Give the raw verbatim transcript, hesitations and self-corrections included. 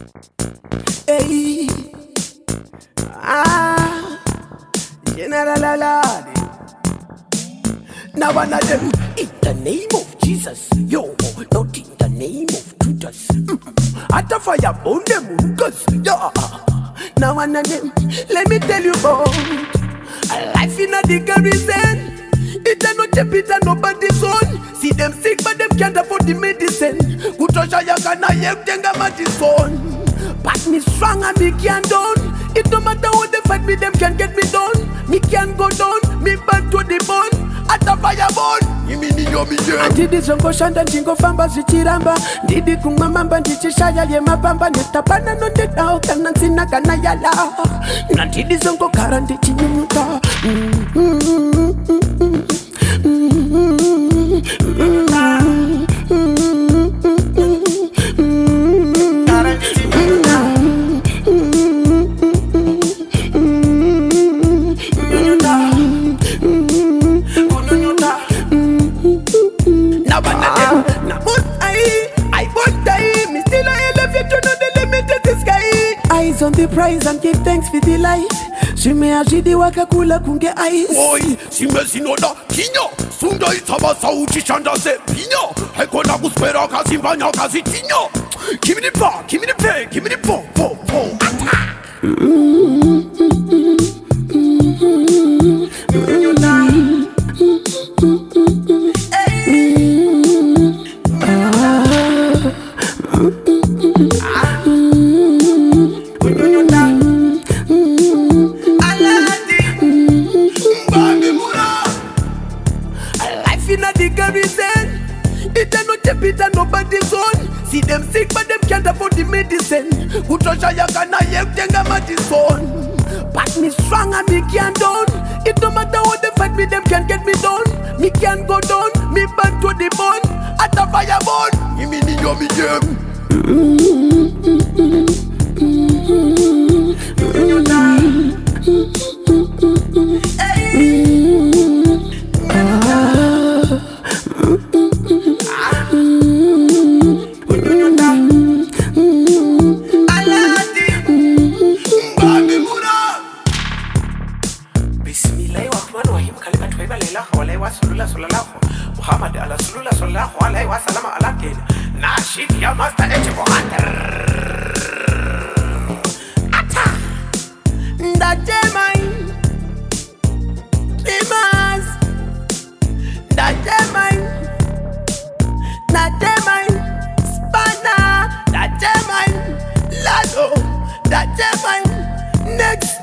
Hey, ah, General Alade. Now one of them, in the name of Jesus, yo, not in the name of Judas. Mm-mm. At the fire, burn them, cause, yeah. Now one of them, let me tell you about a life in a the garrison. It a no chip, it a nobody's own. See them sick, but them can't afford the medicine. Kutosha yakana yek tenga matison. But me strong and me can't down. It no matter how they fight me, them can't get me down. Me can't go down, me burn to the bone. At the fire burn, imini yomi yeah. Antidi zongo shanda jingo famba zichiramba. Didi kumamamba ndichishaya ye mabamba. Netapana no tetao kana sina kana yala. Nantidi zongo karandi chinyuta. Eyes on the prize and give thanks for the life. Shime ajidi wakakula kunge eyes. Oi, shime sinoda kinyo. Sunda itaba sauchi chanda se pinyo. Heko na kuspera kazimba nya kazi tinyo. Give me the bar, give me the pay, give me the pom pom pom. Attack. It a no chip, it a nobody's own. See them sick, but them can't afford the medicine. Kutosha yakana yek tenga matison. But me strong and me can't down. It no matter how they fight me, them can't get me down. Me can't go down, me burn to the bone. At the fire burn, imini yomi yem. Bismillahirrahmanirrahim. Kalimat wa ilallah wa la wasallallahu sallallahu Muhammad ala sallallahu sallallahu alaihi wasallam ala kin. Nashid ya master H Muhammad. Ata. Ndaje mine. Dimas. Ndaje mine. Ndaje mine. Spana. Ndaje mine. Lado. Ndaje mine. Next.